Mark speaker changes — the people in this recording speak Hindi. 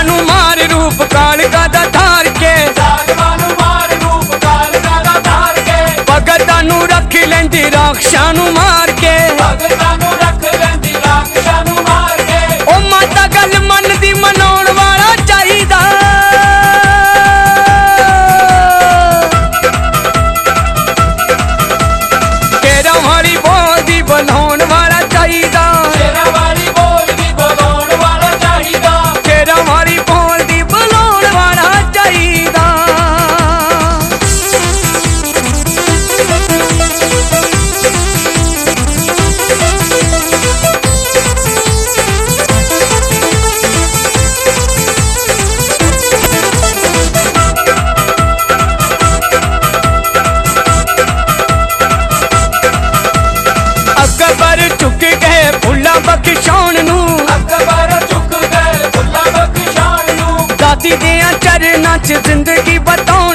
Speaker 1: जालिमां नू मार रूप कालका दा धार के,
Speaker 2: जालिमां नू मार रूप कालका दा धार के,
Speaker 1: भगतां नू रख लैंदी राक्षसां नू मार के,
Speaker 2: भगतां नू रख लैंदी राक्षसां नू मार के।
Speaker 1: ओ माता गल मन दी मनाउण वाला चाहीदा, शेरां वाली बोलदी बुलाउण वाला चाहीदा,
Speaker 2: शेरां वाली बोलदी बुलाउण वाला चाहीदा,
Speaker 1: शेरां वाली बोलदी बुलाउण वाला चाहीदा। अकबर चुक गए फुल्ला बख्शाण नू,
Speaker 2: अकबर चुक गए फुल्ला बख्शाण नू,
Speaker 1: दादी दियां चरनां च जिंदगी बताउण